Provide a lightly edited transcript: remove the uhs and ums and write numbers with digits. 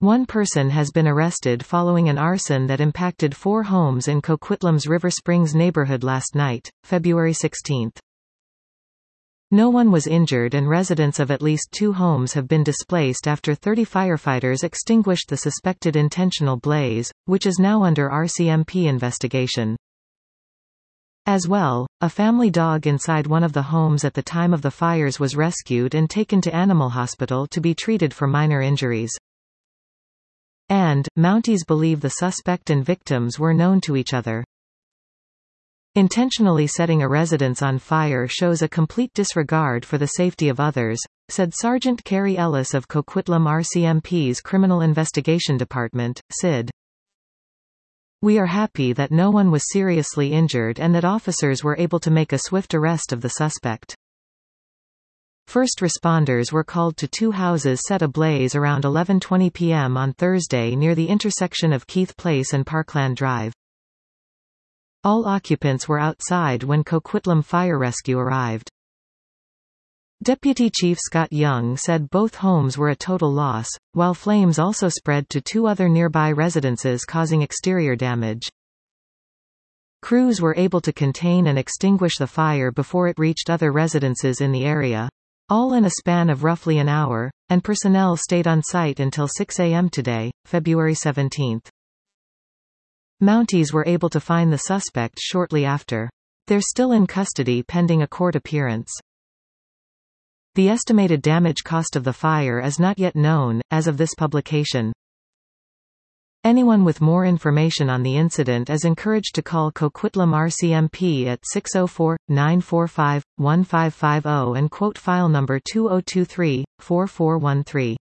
One person has been arrested following an arson that impacted 4 homes in Coquitlam's River Springs neighborhood last night, February 16. No one was injured and residents of at least 2 homes have been displaced after 30 firefighters extinguished the suspected intentional blaze, which is now under RCMP investigation. As well, a family dog inside one of the homes at the time of the fires was rescued and taken to Animal Hospital to be treated for minor injuries. And, Mounties believe the suspect and victims were known to each other. Intentionally setting a residence on fire shows a complete disregard for the safety of others, said Sergeant Carrie Ellis of Coquitlam RCMP's Criminal Investigation Department, CID. We are happy that no one was seriously injured and that officers were able to make a swift arrest of the suspect. First responders were called to 2 houses set ablaze around 11:20 p.m. on Thursday near the intersection of Keith Place and Parkland Drive. All occupants were outside when Coquitlam Fire Rescue arrived. Deputy Chief Scott Young said both homes were a total loss, while flames also spread to 2 other nearby residences causing exterior damage. Crews were able to contain and extinguish the fire before it reached other residences in the area, all in a span of roughly an hour, and personnel stayed on site until 6 a.m. today, February 17. Mounties were able to find the suspect shortly after. They're still in custody pending a court appearance. The estimated damage cost of the fire is not yet known, as of this publication. Anyone with more information on the incident is encouraged to call Coquitlam RCMP at 604-945-1550 and quote file number 2023-4413.